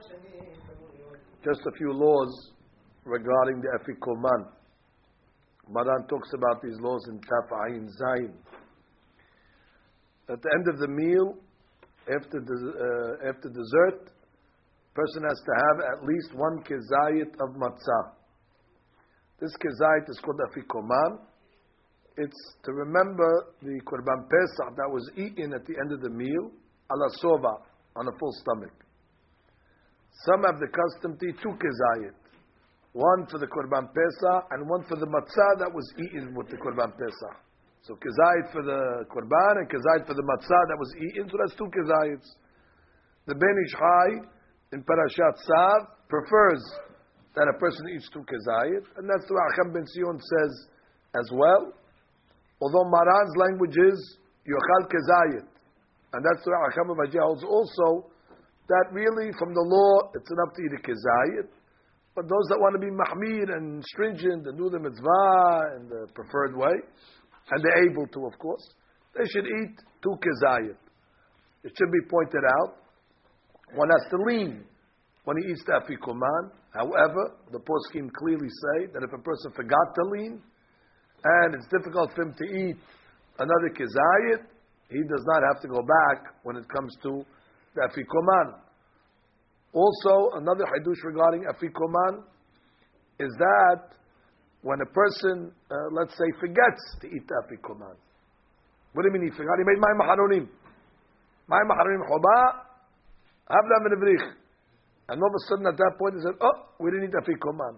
Just a few laws regarding the Afikoman. Maran talks about these laws in Taf Ayin Zayin. At the end of the meal, after dessert, person has to have at least one kezayit of matzah. This kezayit is called Afikoman. It's to remember the Korban Pesach that was eaten at the end of the meal, ala sova, on a full stomach. Some have the custom to eat two kezayit. One for the Korban Pesach and one for the matzah that was eaten with the Korban Pesach. So kezayit for the Korban and kezayit for the matzah that was eaten, so that's two kezayits. The Ben Ish Chai in Parashat Tzav prefers that a person eats two kezayit, and that's what Acham Ben Sion says as well. Although Maran's language is yochal kezayit, and that's what Acham Avadiyah holds also, that really from the law it's enough to eat a kezayit. But those that want to be mahmir and stringent and do the mitzvah in the preferred way, and they're able to, of course, they should eat two kezayit. It should be pointed out, one has to lean when he eats the afikoman. However, the poskim clearly say that if a person forgot to lean, and it's difficult for him to eat another kezayit, he does not have to go back when it comes to the afikoman. Also, another hadush regarding afikoman is that when a person, let's say, forgets to eat the afikoman. What do you mean he forgot? He made mayim haronim. Mayim haronim choba, havla min avrich. And all of a sudden at that point he said, oh, we didn't eat afikoman.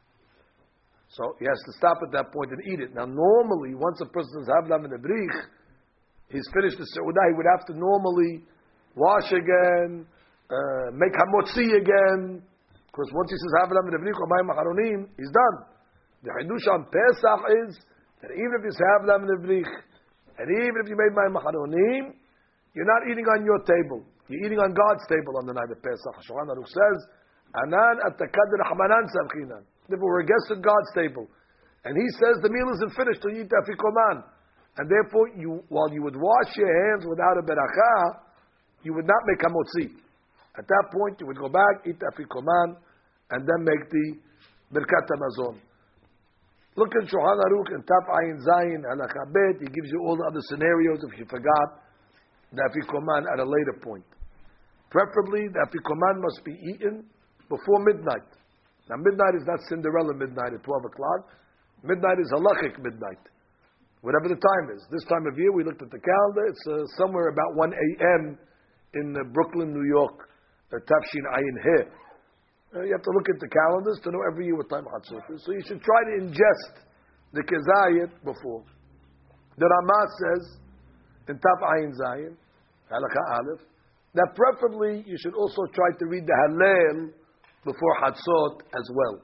So he has to stop at that point and eat it. Now normally, once a person is havla min avrich, he's finished the seudah, he would have to normally wash again, make hamotzi again, because once he says havla min avrich or mayim haronim, he's done. The Hidush on Pesach is that even if you say havla min avrich, and even if you made mayim haronim, you're not eating on your table. You're eating on God's table on the night of Pesach. Shulchan Aruch says, "Anan at-takad rahmanan samchinan." Therefore, we're guests at God's table, and He says the meal isn't finished till you eat afikoman, and therefore, while you would wash your hands without a beracha, you would not make hamotzi. At that point, you would go back, eat afikoman, and then make the birkat hamazon. Look at Shulchan Aruch and Taf Ayin Zayin Halakha Bet. He gives you all the other scenarios if you forgot the afikoman at a later point. Preferably, the afikoman must be eaten before midnight. Now, midnight is not Cinderella midnight at 12 o'clock. Midnight is halachic midnight. Whatever the time is. This time of year, we looked at the calendar. It's somewhere about 1 a.m. in Brooklyn, New York. Tafshin Ayin He. You have to look at the calendars to know every year what time Hatzot is. So you should try to ingest the kezayit before. The Ramah says in Taf Ayin Zayin, Halakha Aleph, that preferably you should also try to read the Hallel before Hatzot as well.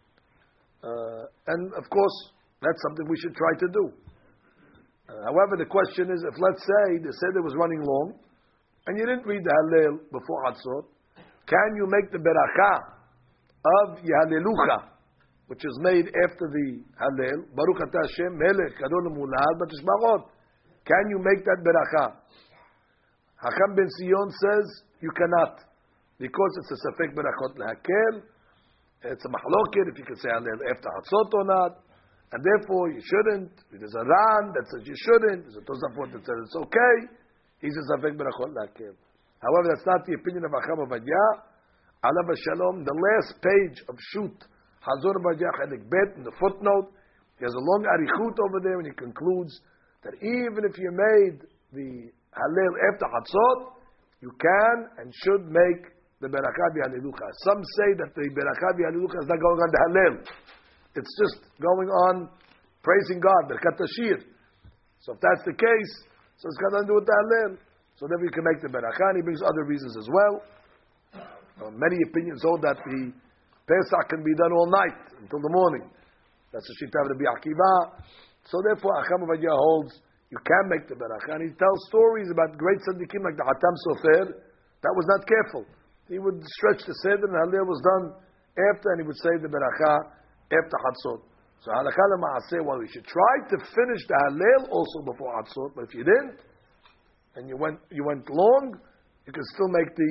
And of course, that's something we should try to do. However, the question is, if let's say the Seder was running long, and you didn't read the Hallel before Hatzot, can you make the Beracha of Yahalelucha, which is made after the Hallel, Baruch Atah Hashem, Melech, Gadol Mulad, Batishbarot? Can you make that Beracha? Hakam Ben Sion says, you cannot, because it's a Safek Berachot Lehakel, it's a Mahloket, if you can say Hallel after Hatzot or not, and therefore you shouldn't. There's a Ran that says you shouldn't, there's a Tosafot that says it's okay, he's a Safek Berachot Lehakel. However, that's not the opinion of Acham Avadiyah. Alav Shalom, the last page of Shut, Hazor Avadiyah Chelik Bet, in the footnote, he has a long arichut over there, and he concludes that even if you made the Hallel after Hatzot, you can and should make the Berakah B'Halelucha. Some say that the Berakah B'Halelucha is not going on the Hallel. It's just going on praising God, Berkat Tashir. So if that's the case, so it's got nothing to do with the Hallel. So then we can make the Berakah, and he brings other reasons as well. Many opinions hold that the Pesach can be done all night, until the morning. That's the Shita of Rabbi Akiva. So therefore, Acham Avadiyah holds, you can make the Berakah. And he tells stories about great tzaddikim like the Hatam Sofer, that was not careful. He would stretch the Seder, and Hallel was done after, and he would say the Berakah after Hatzot. So Halakha L'Ma'aseh, well, we should try to finish the Hallel also before Hatzot, but if you didn't, and you went long, you can still make the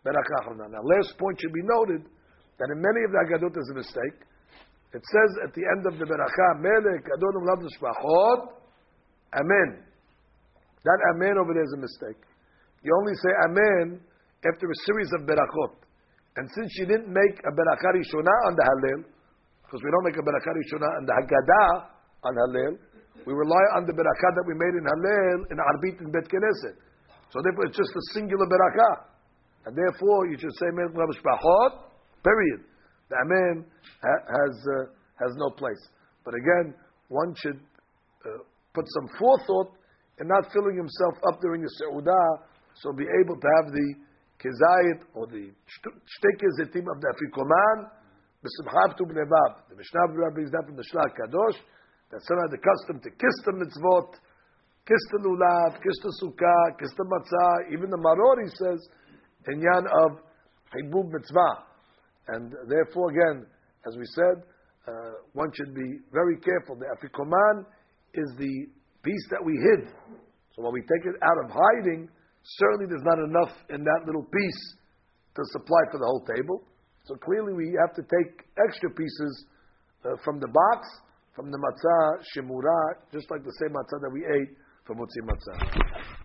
Berakah Achrona. Now, last point should be noted that in many of the Haggadot there's a mistake. It says at the end of the Berakah, Melech Adon Ulav Mishpachot, Amen. That Amen over there is a mistake. You only say Amen after a series of Berakot. And since you didn't make a Berakah Rishonah on the Hallel, because we don't make a Berakah Rishonah on the Haggadah on Hallel, we rely on the Berakah that we made in Hallel, in Arbit and Bet Knesset. So therefore it's just a singular Berakah. And therefore you should say Melech Ulav Mishpachot, period. The Amen has no place. But again, one should put some forethought in not filling himself up during the Seudah, so be able to have the Kezayit or the Shtei Kezitim of the Afikoman, B'Simcha B'Tu B'Nevav. The Mishnah brings that from the Shlach Kadosh, that some had the custom to kiss the mitzvot, kiss the lulav, kiss the sukkah, kiss the matzah. Even the Marori says, in Yan of Hibub Mitzvah. And therefore, again, as we said, one should be very careful. The Afikoman is the piece that we hid. So when we take it out of hiding, certainly there's not enough in that little piece to supply for the whole table. So clearly we have to take extra pieces from the box, from the matzah, shemura, just like the same matzah that we ate from Motzi Matzah.